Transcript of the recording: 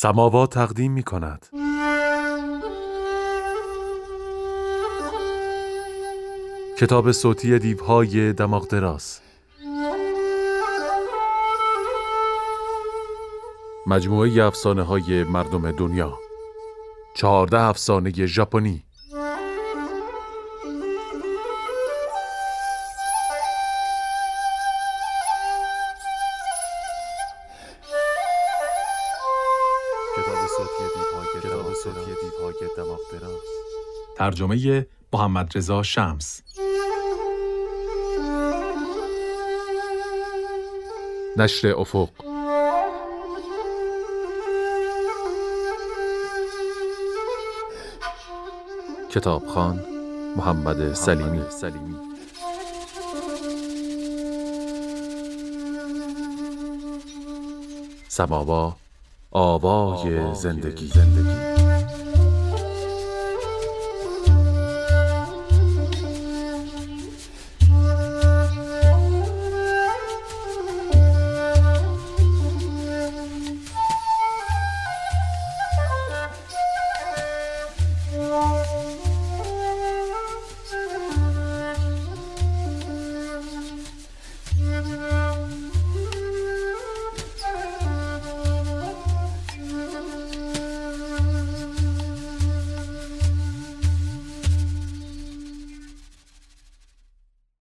سماوا تقدیم می کند. کتاب صوتی دیوهای دماغ دراز، مجموعه افسانه‌های مردم دنیا، 14 افسانه ژاپنی. کتاب صوتی دیوهای دماغ دراز، ترجمه محمد رضا شمس، نشر افق. کتابخوان محمد سلیمی. سماوا، آوای زندگی.